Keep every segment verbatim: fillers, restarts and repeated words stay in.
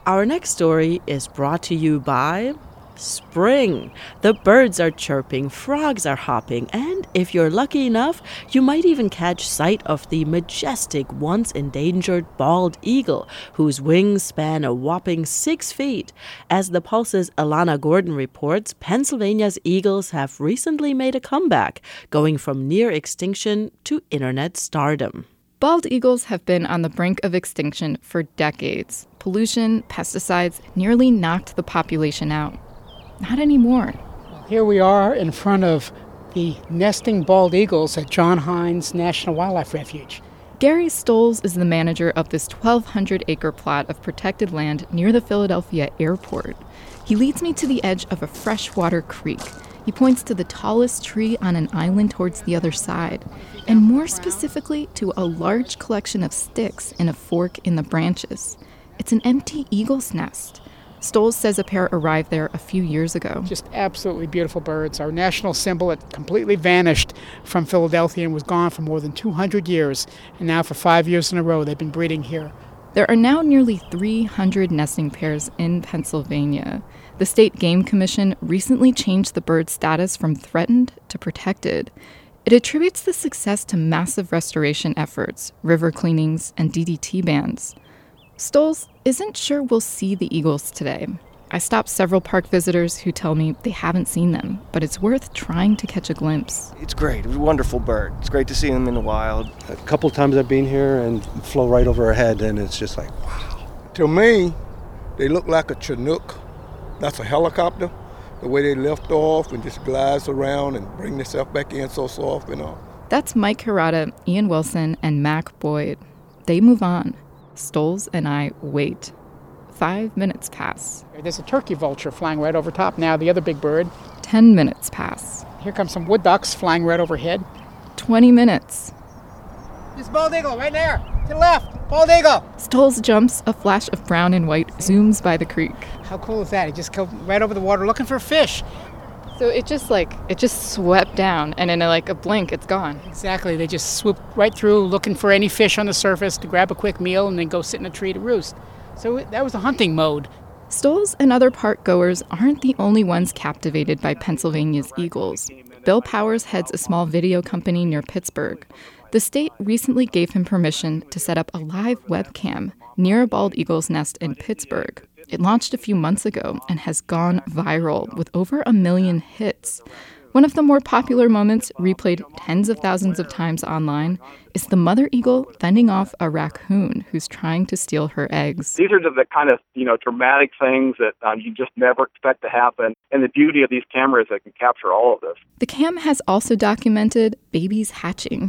Our next story is brought to you by spring. The birds are chirping, frogs are hopping, and if you're lucky enough, you might even catch sight of the majestic, once endangered bald eagle, whose wings span a whopping six feet. As The Pulse's Alana Gordon reports, Pennsylvania's eagles have recently made a comeback, going from near extinction to internet stardom. Bald eagles have been on the brink of extinction for decades. Pollution, pesticides nearly knocked the population out. Not anymore. Here we are in front of the nesting bald eagles at John Hines National Wildlife Refuge. Gary Stoles is the manager of this twelve hundred acre plot of protected land near the Philadelphia airport. He leads me to the edge of a freshwater creek. He points to the tallest tree on an island towards the other side, and more specifically to a large collection of sticks in a fork in the branches. It's an empty eagle's nest. Stoles says a pair arrived there a few years ago. Just absolutely beautiful birds. Our national symbol had completely vanished from Philadelphia and was gone for more than two hundred years. And now for five years in a row, they've been breeding here. There are now nearly three hundred nesting pairs in Pennsylvania. The State Game Commission recently changed the bird's status from threatened to protected. It attributes the success to massive restoration efforts, river cleanings, and D D T bans. Stoles isn't sure we'll see the eagles today. I stopped several park visitors who tell me they haven't seen them, but it's worth trying to catch a glimpse. It's great. It's a wonderful bird. It's great to see them in the wild. A couple of times I've been here and flow right over our head, and it's just like, wow. To me, they look like a Chinook. That's a helicopter. The way they lift off and just glides around and bring themselves back in so soft and all. That's Mike Hirata, Ian Wilson, and Mac Boyd. They move on. Stoles and I wait. Five minutes pass. There's a turkey vulture flying right over top now, the other big bird. Ten minutes pass. Here comes some wood ducks flying right overhead. Twenty minutes. There's bald eagle right there, to the left, bald eagle. Stoles jumps, a flash of brown and white zooms by the creek. How cool is that? He just goes right over the water looking for fish. So it just like, it just swept down, and in a, like a blink, it's gone. Exactly. They just swoop right through looking for any fish on the surface to grab a quick meal and then go sit in a tree to roost. So it, that was a hunting mode. Stoles and other park goers aren't the only ones captivated by Pennsylvania's eagles. Bill Powers heads a small video company near Pittsburgh. The state recently gave him permission to set up a live webcam near a bald eagle's nest in Pittsburgh. It launched a few months ago and has gone viral with over a million hits. One of the more popular moments, replayed tens of thousands of times online, is the mother eagle fending off a raccoon who's trying to steal her eggs. These are the kind of, you know, dramatic things that um, you just never expect to happen. And the beauty of these cameras that can capture all of this. The cam has also documented babies hatching.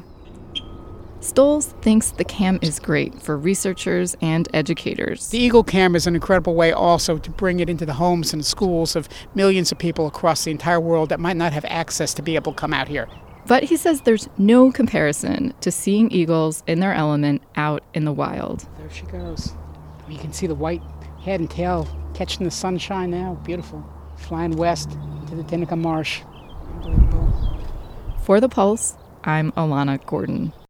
Stoles thinks the cam is great for researchers and educators. The Eagle Cam is an incredible way also to bring it into the homes and schools of millions of people across the entire world that might not have access to be able to come out here. But he says there's no comparison to seeing eagles in their element out in the wild. There she goes. You can see the white head and tail catching the sunshine now. Beautiful. Flying west into the Tinicum Marsh. Unbelievable. For The Pulse, I'm Alana Gordon.